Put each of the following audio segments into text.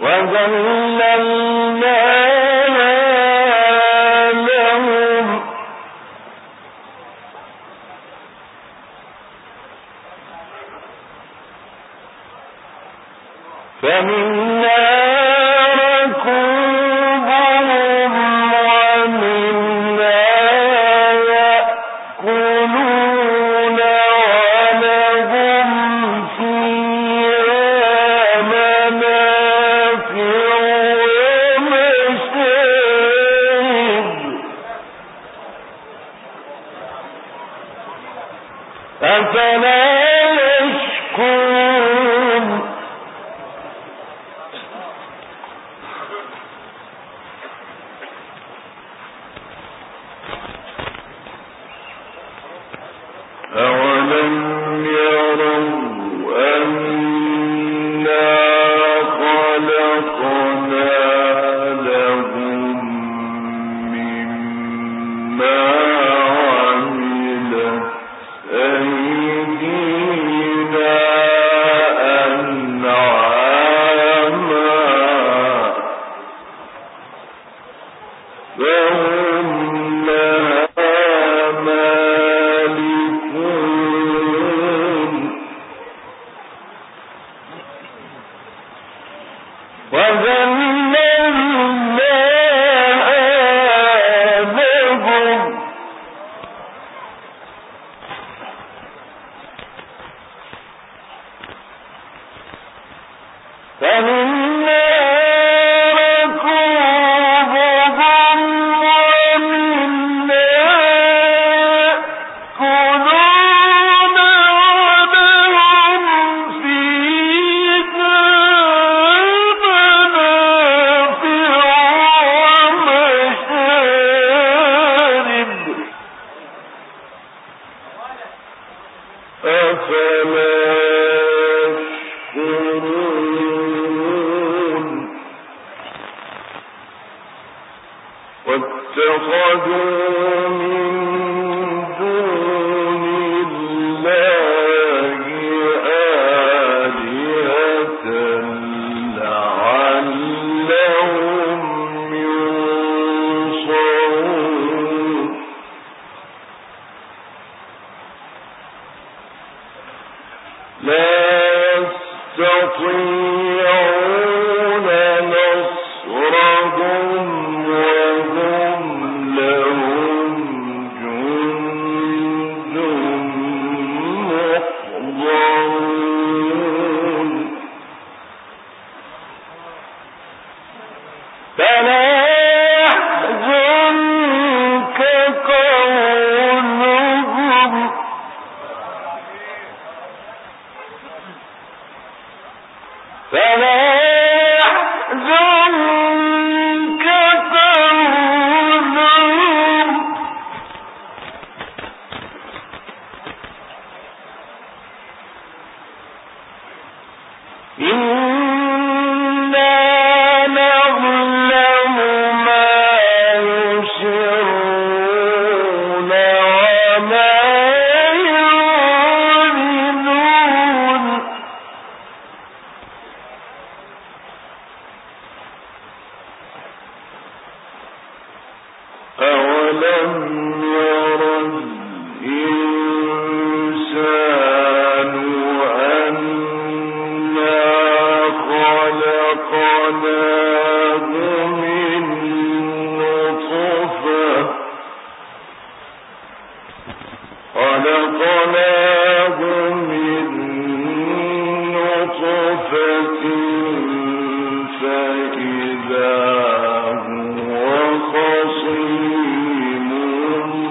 فإذا هو خصيم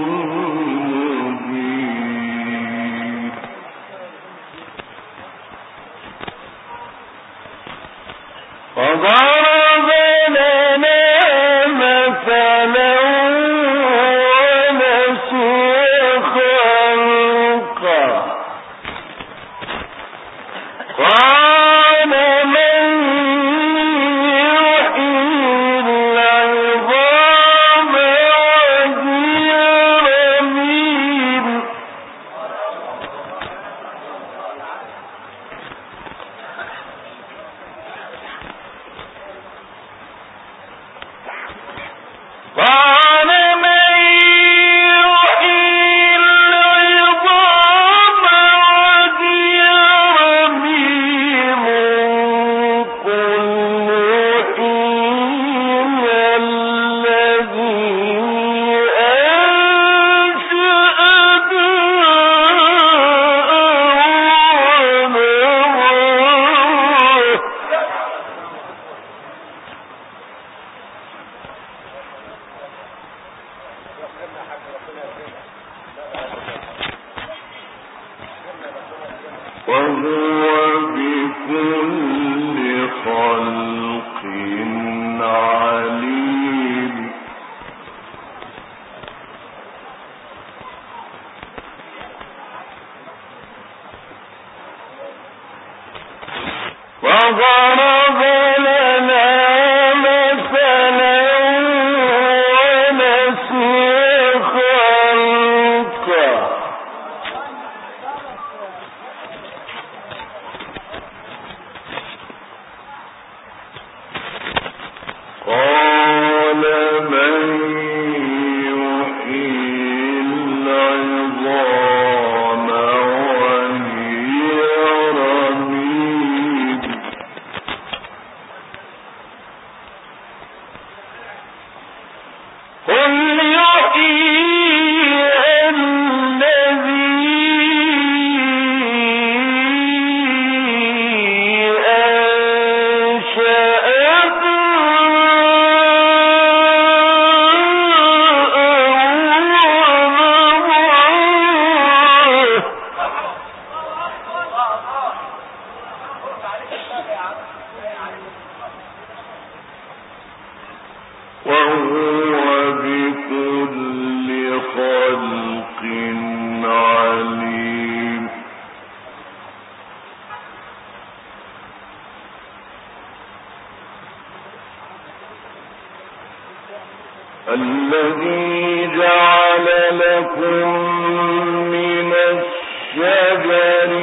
الذي جعل لكم من الشجر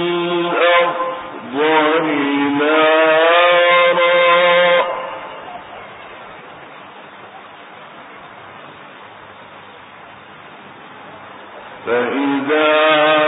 الأخضر نارا فإذا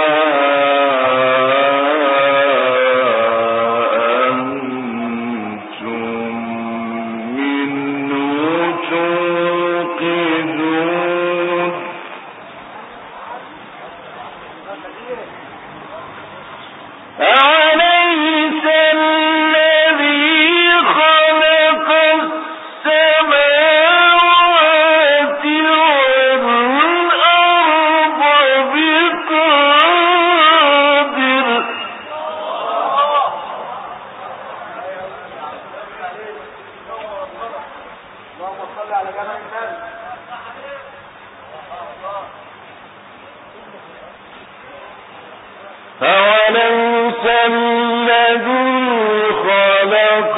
أوليس الذي خلق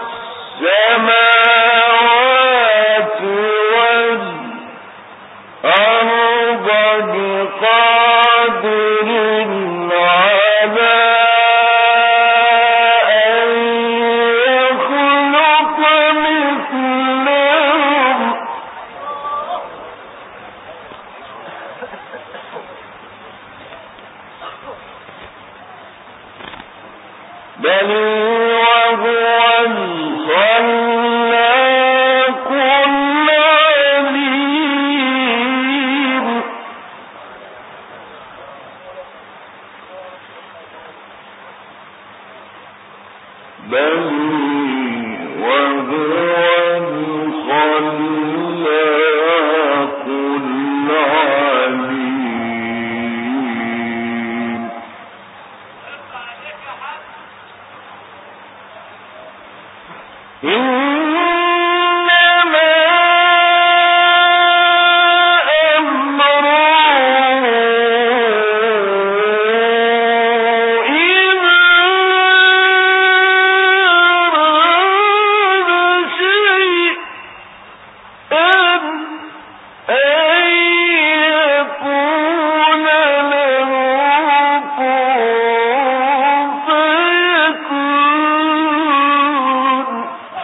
السماوات والأرض بقادر على أن يخلق مثلهم بل وهو الخلاق العليم بل وهو الخلاق العليم إنما أمره إذا أراد شيئا أن يقول له كن فيكون.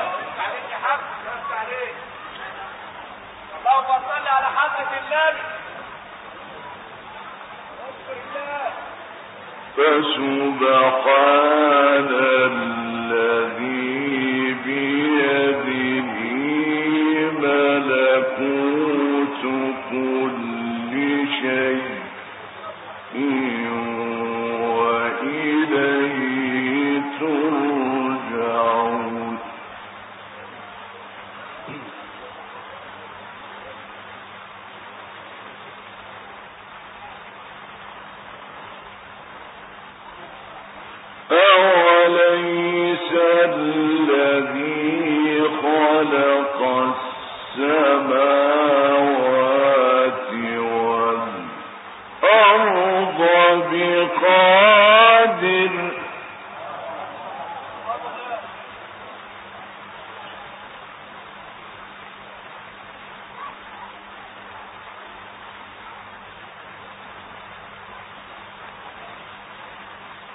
اللهم صل على حضرة النبي. فسبحان الذي بيده ملكوت كل شيء وإليه ترجعون.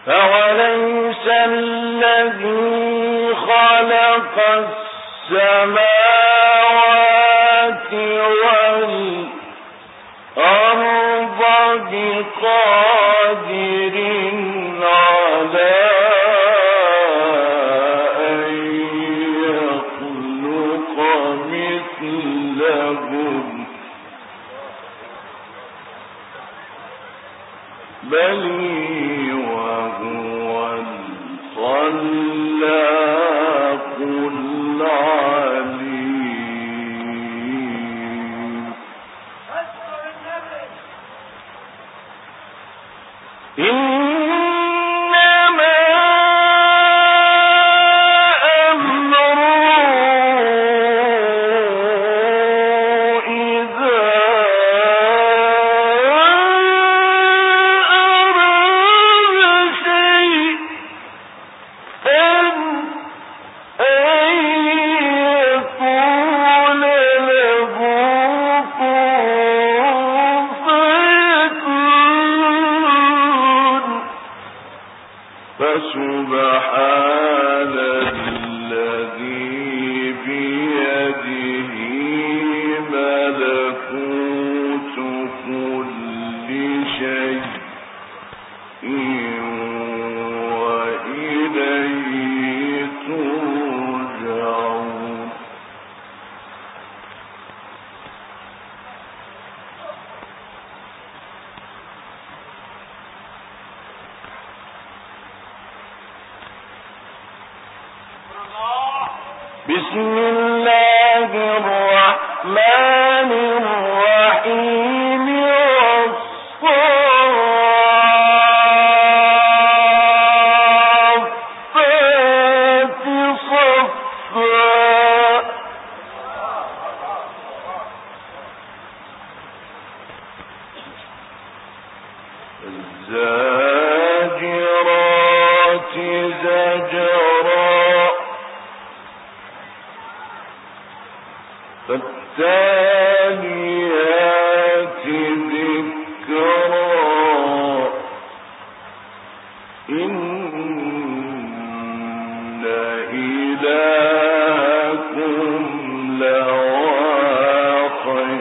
أوليس الذي خلق السماوات والأرض بقادر على أن يخلق مثلهم بل وهو الخلاق العليم إنما أمره إذا أراد شيئا أن يقول له كن فيكون فسبحان الذي بيده ملكوت كل شيء وإليه ترجعون بسم الله الرحمن الرحيم والصافات صفا الزاجرات زجرا فالتاليات ذكرا إن إلهكم لواحد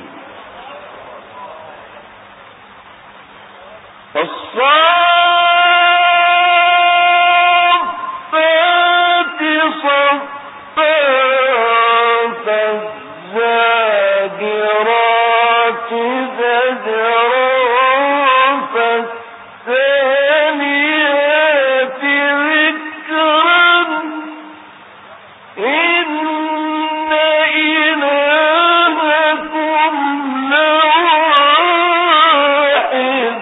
فالصافات صفا فالزاجرات زجرا فالتاليات ذكرا إن إلهكم لواحد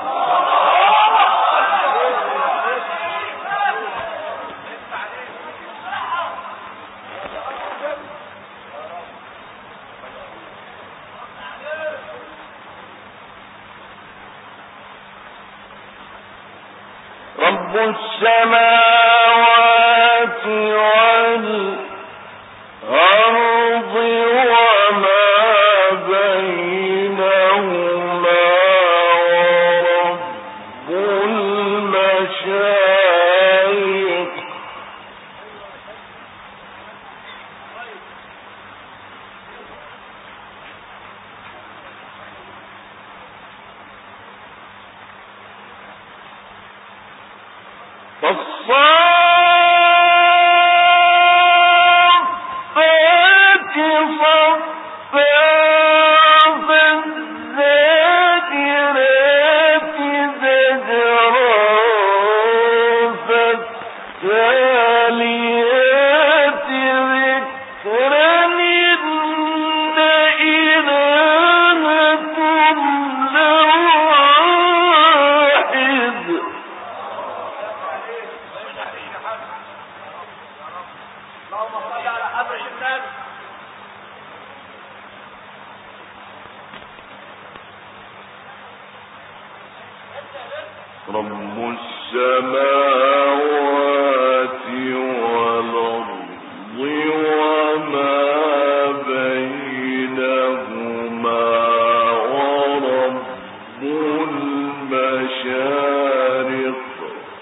رب السماوات والأرض وما بينهما ورب المشارق فالصافات صفا فالزاجرات زجرا فالتاليات ذكرا إن إلهكم لواحد اللهم صل على حضرة النبي. رب السماوات والأرض وما بينهما ورب المشارق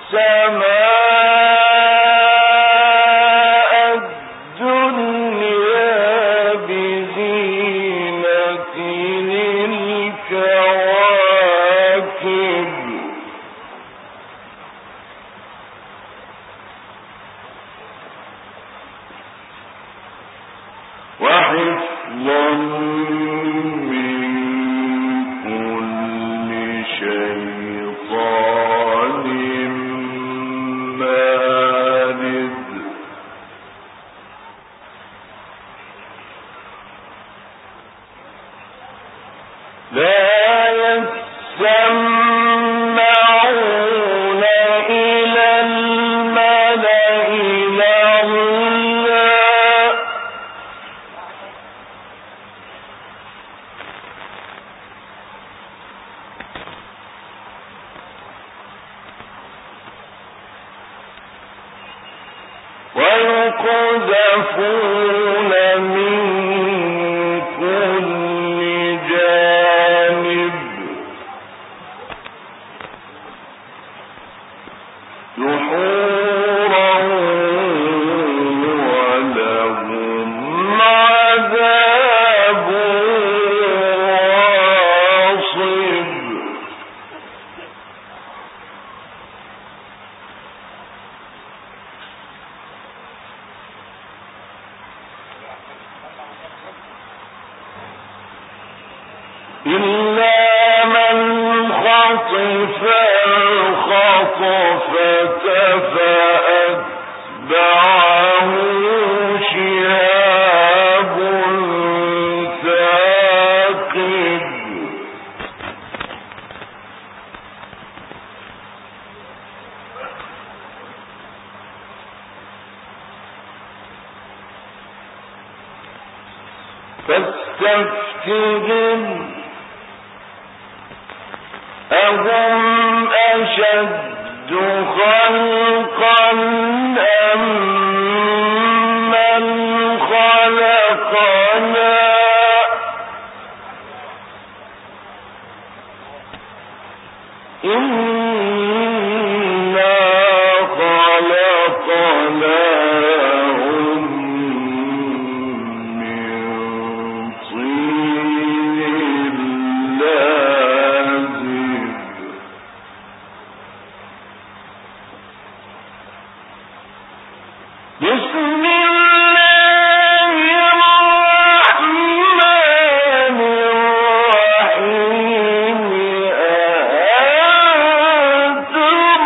ويقذفون من كل جانب دحورا ولهم عذاب واصب إلا من خطف الخطفة فأتبعه شهاب ثاقب فاستفتهم أهم أشد خلقا أم من خلقنا إنا خلقناهم من طين لازب بسم الله الرحمن الرحيم أأنتم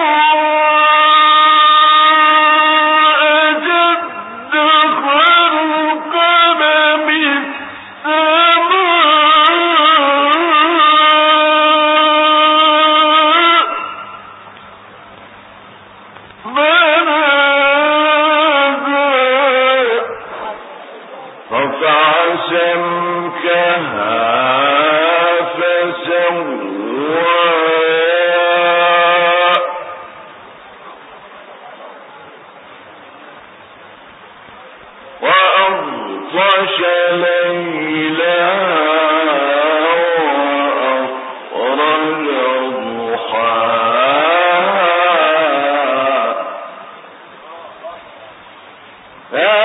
أشد خلقا من رفع سمكها فسواها وأغطش ليلها وأخرج ضحاها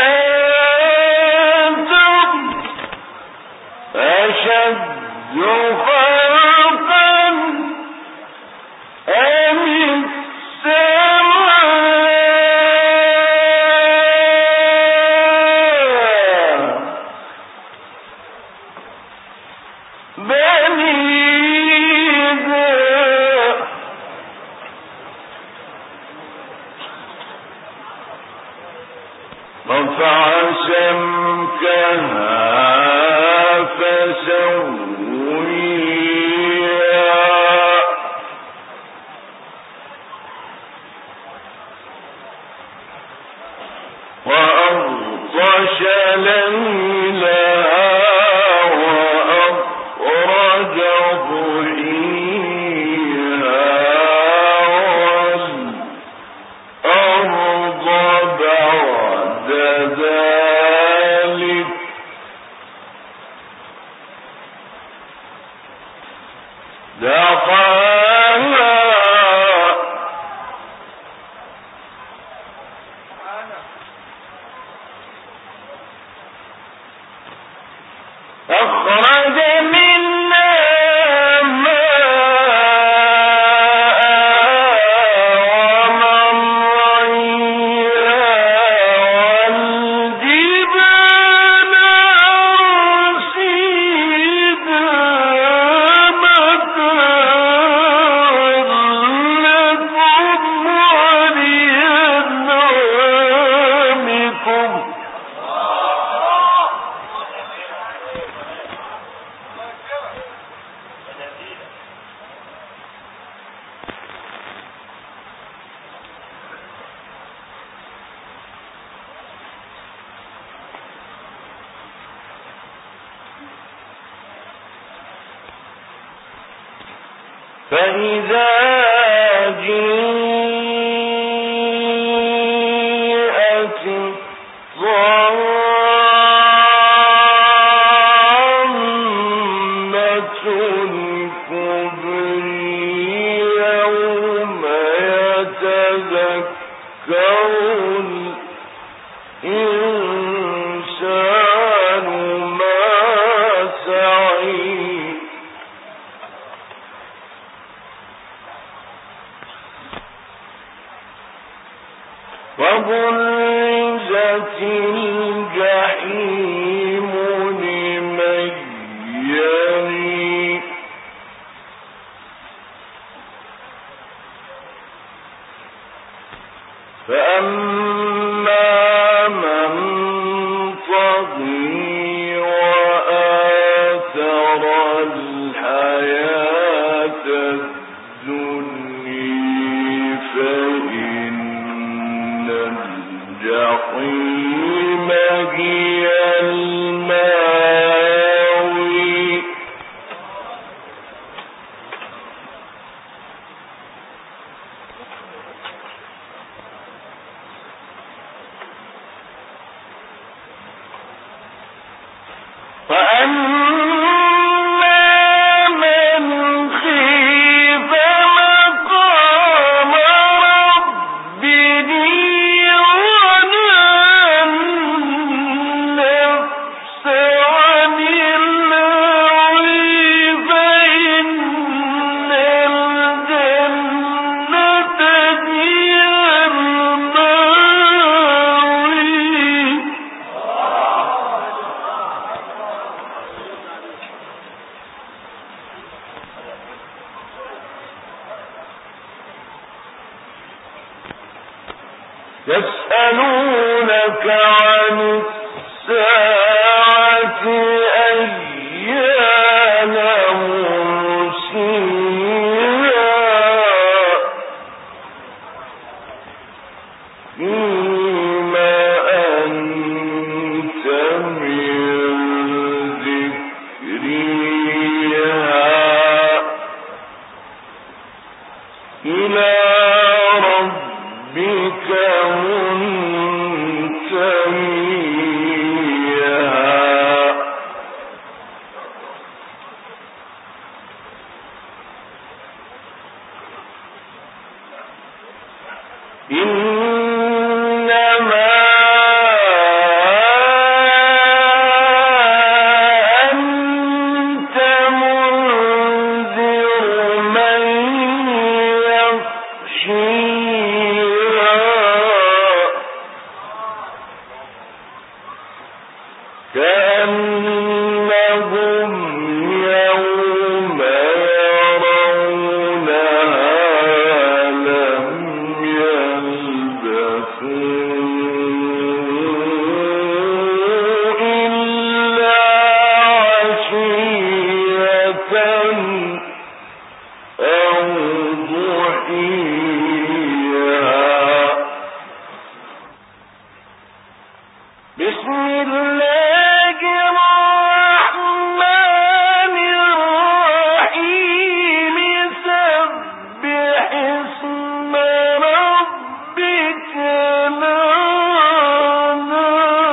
أشد خلقا أم السماء بنيها رفع سمكها فسويها وأغطش ليلها وأخرج ضحيها والأرض بعد ذلك دحاها فإذا جيءت الطامة الكبرى يوم يتذكر الإنسان ما سعى وبرزت الجحيم لمن يرى فأما من طغى وآثر الحياة الدنيا فإن الجحيم هي المأوى فأما من خيف مقام ربه ونهى النفس عن الهوى فإن الجنة هي المأوى يسألونك عن الساعة أيان مرساها فيما أنت من ذكرها إلى ربك منتهيها إنما أنت منذر من يخشيها كأنهم يوم يرونها لم يلبثوا إلا عشية أو ضحيها بسم الله الرحمن الرحيم سبح اسم ربك الأعلى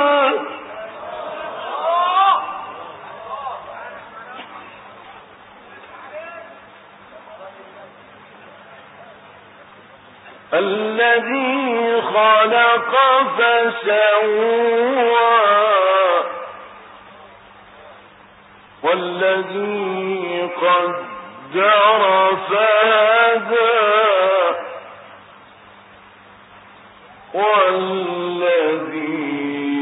الذي خلق فسوى والذي قدر فهدى والذي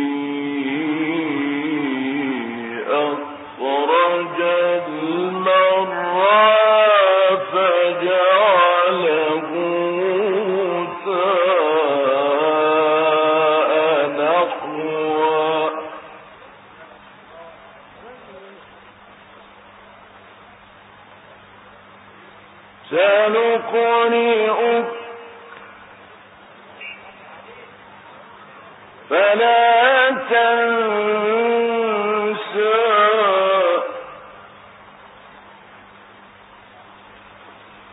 أخرج المرعى فجعله غثاء نحوا سنقرئك فلا تنسى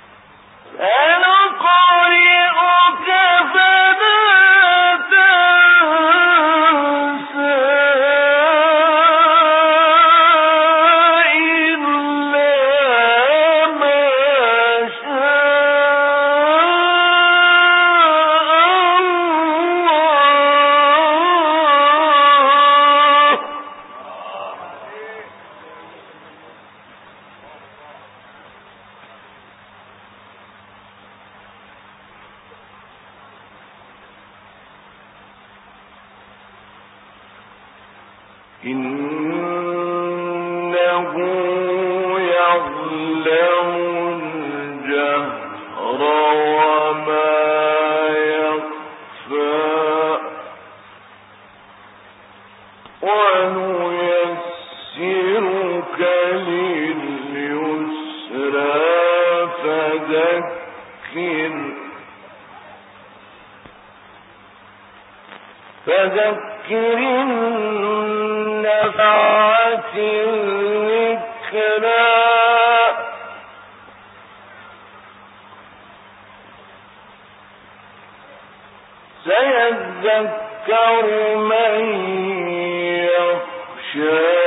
إنه يعلم الجهر وما يخفى ونيسرك لليسرى فذكر النفعة الذكرى سيذكر من يخشى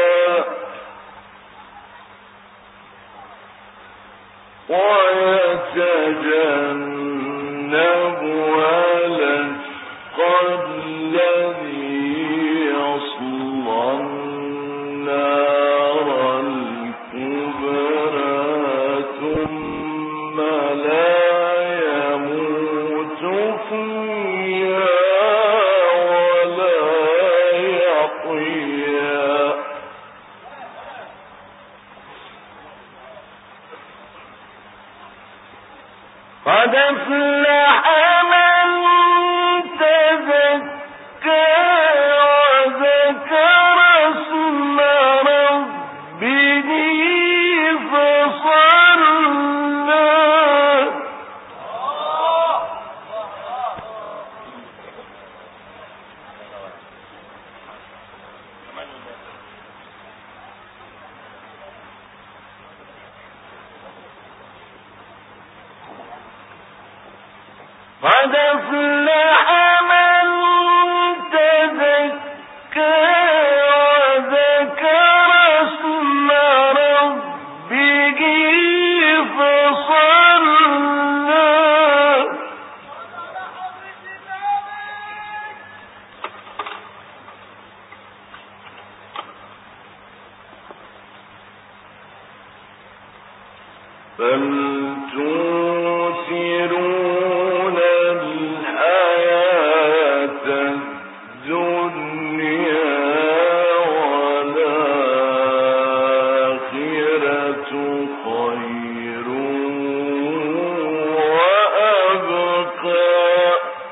ويتجنبها الأشقى الذي يصلى النار الكبرى ثم لا يموت فيها ولا يحيا قد أفلح من تزكى وذكر اسم ربه فصلى قد أفلح من تزكى وذكر اسم ربه فصلى بل تؤثرون الحياة الدنيا والآخرة خير وأبقى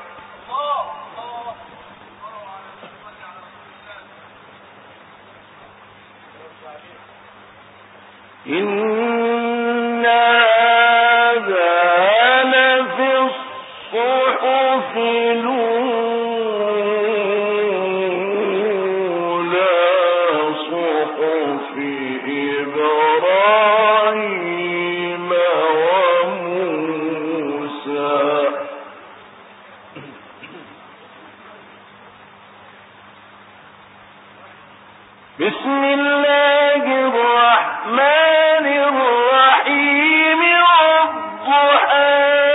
إن هذا لفي الصحف الأولى صحف إبراهيم وموسى بسم الله الرحمن الرحيم والضحى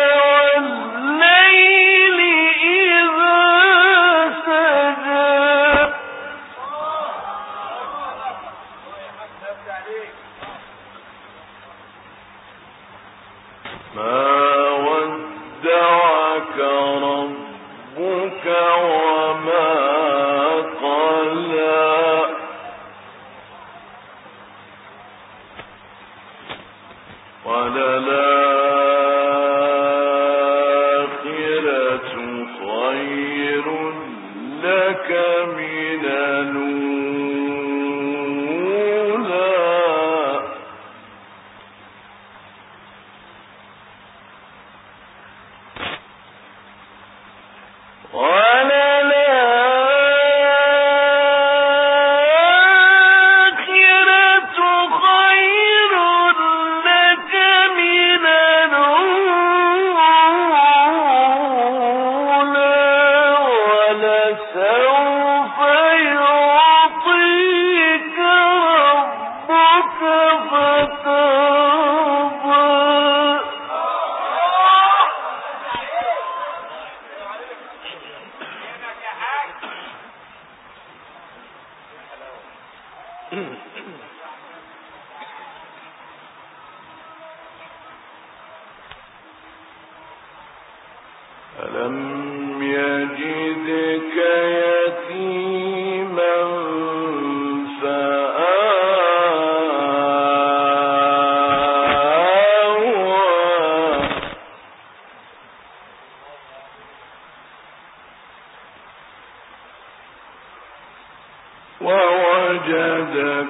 والليل إذا سجى ما ودعك ربك وما قلى وللآخرة خير لك من الأولى سوف يعطيك ربك فترضى ألم يجدك يتيما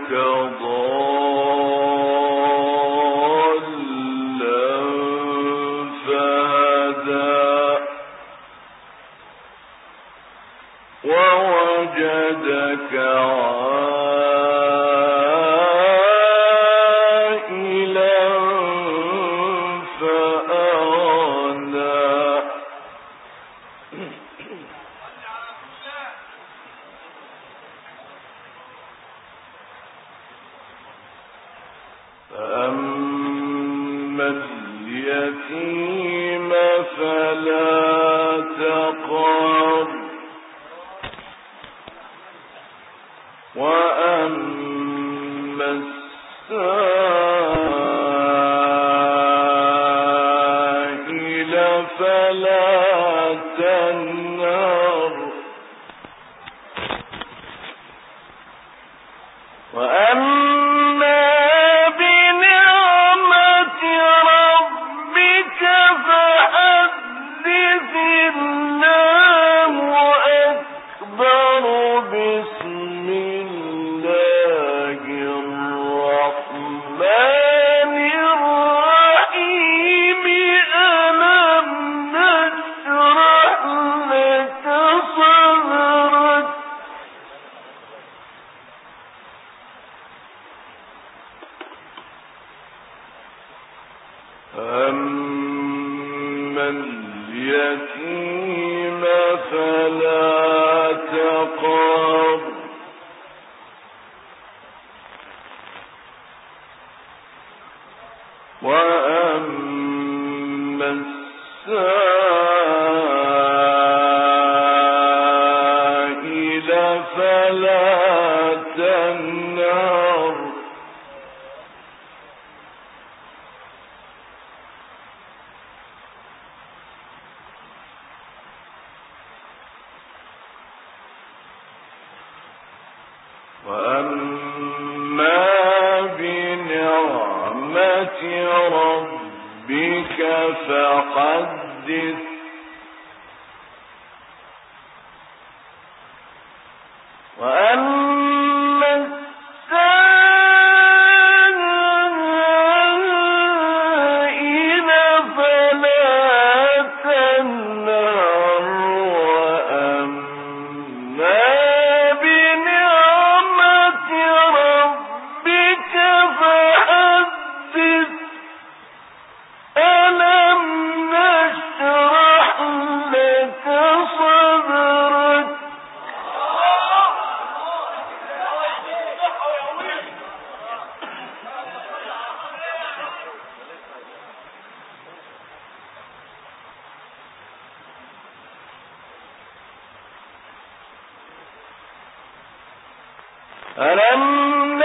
ألم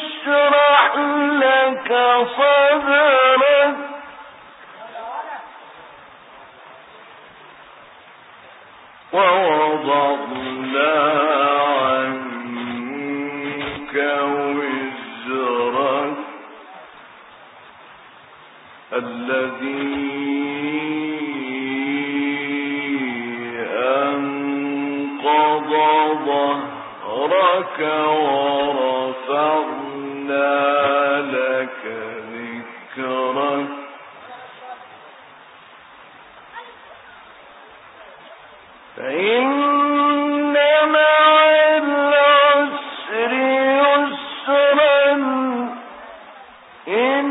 نشرح لك صدرك ووضعنا عنك وزرك الذي أنقض ظهرك ورفعنا لك ذكرك فإن مع العسر يسرا إن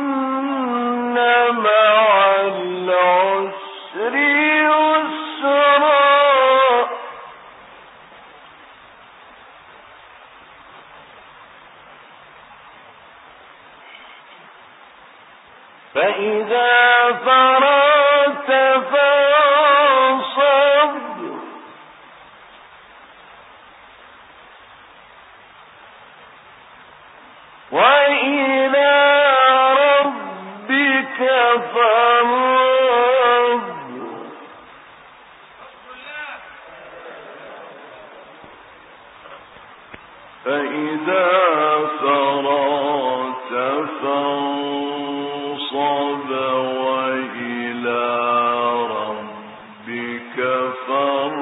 مع العسر يسرا فإذا فرغت فانصب وإلى ربك فارغب فإذا فرغت فانصب وإلى ربك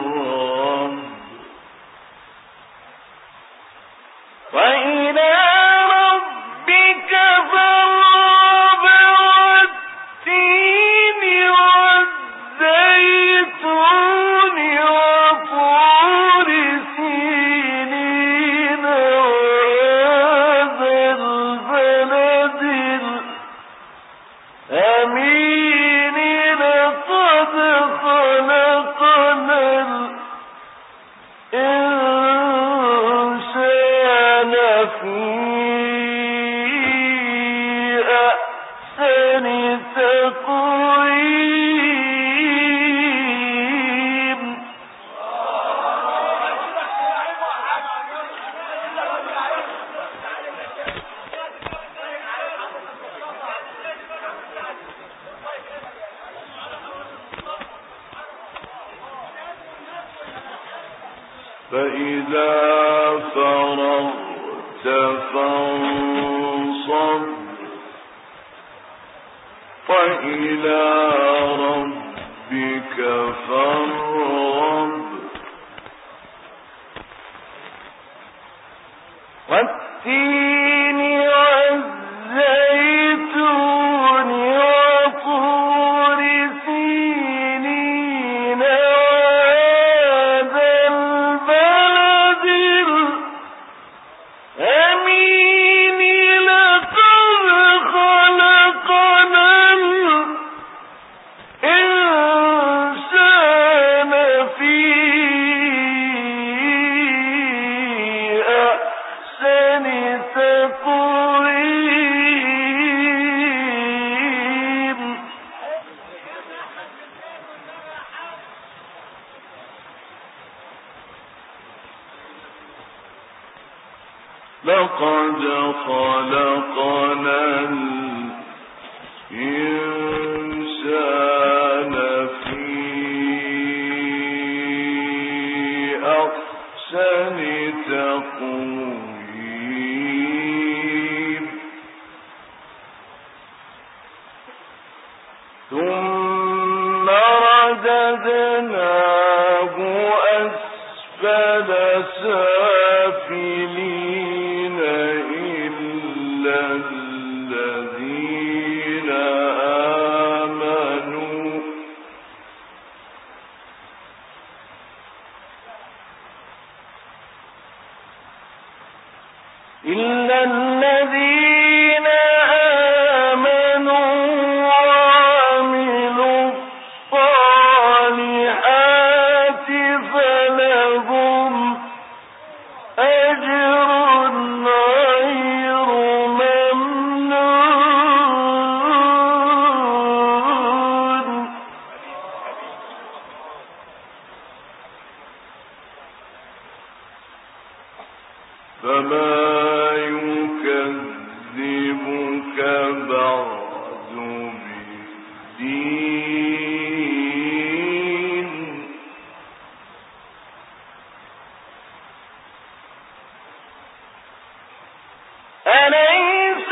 فارغب وإلى فإذا فرغت فانصب وإلى ربك فارغب والتين والزيتون وطور سينين وهذا البلد الأمين لقد خلقنا الإنسان في أحسن تقويم لقد خلقنا الإنسان في أحسن تقويم ثم رددناه أسفل سافلين إلا الذين آمنوا وعملوا الصالحات فلهم أجر غير ممنون فما يكذبك بعد بالدين أليس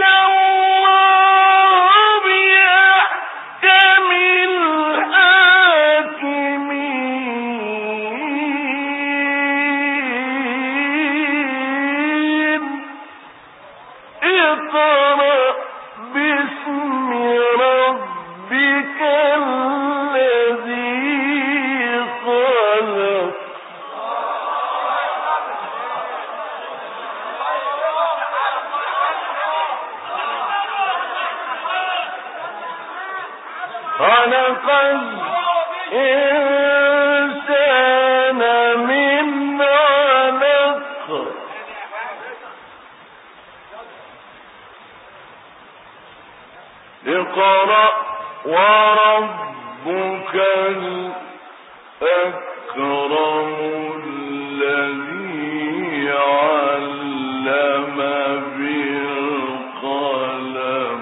الله بأحكم الحاكمين اقرأ باسم ربك الذي خلق خلق الإنسان من علق اقرأ وربك الأكرم الذي علم بالقلم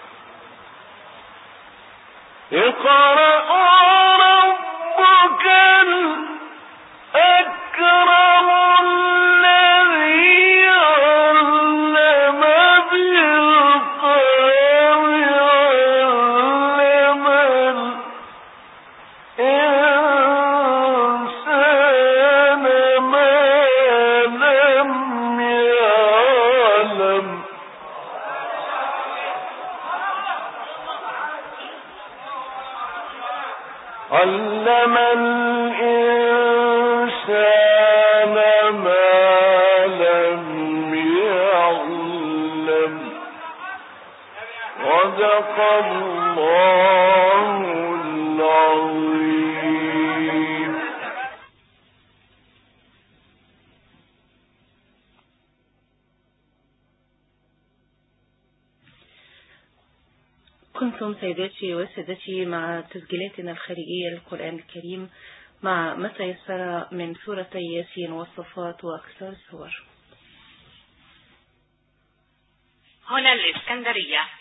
اقرأ وربك الأكرم الذي علم بالقلم علم الإنسان ما لم يعلم علم الإنسان ما لم يعلم صدق الله العظيم. كنتم سيداتي وسادتي مع تسجيلاتنا الخارجية للقرآن الكريم مع ما تيسر من سورتي ياسين والصفات وأكثر السور. هنا الإسكندرية.